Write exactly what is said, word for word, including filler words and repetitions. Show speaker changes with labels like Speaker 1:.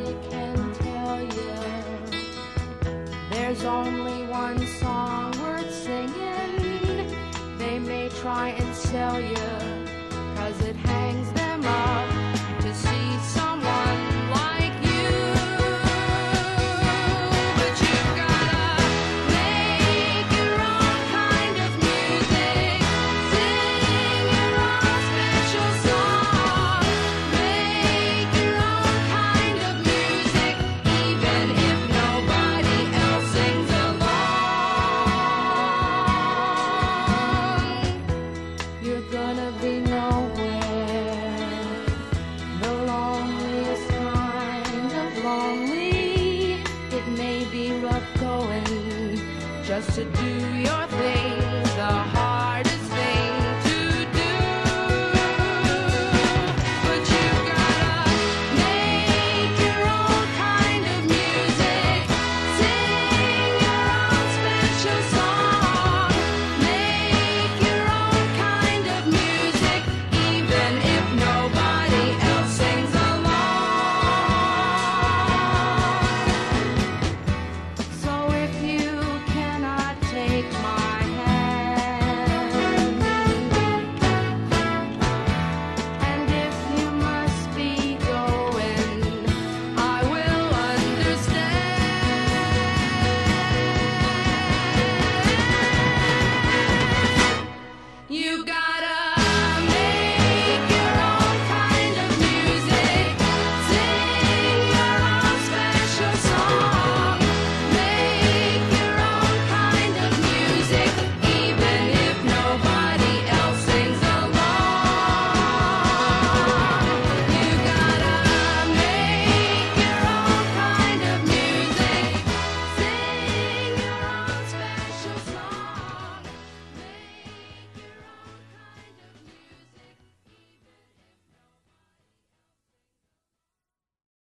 Speaker 1: nobody can tell you. There's only one song worth singing. They may try and sell you, 'cause it hangs them up to see someone like you. But you've gotta make your own kind of music, sing your own special song, make your own kind of music, even if nobody else sings along. You're gonna be nowhere, the loneliest kind of lonely. It may be rough going just to do your thing the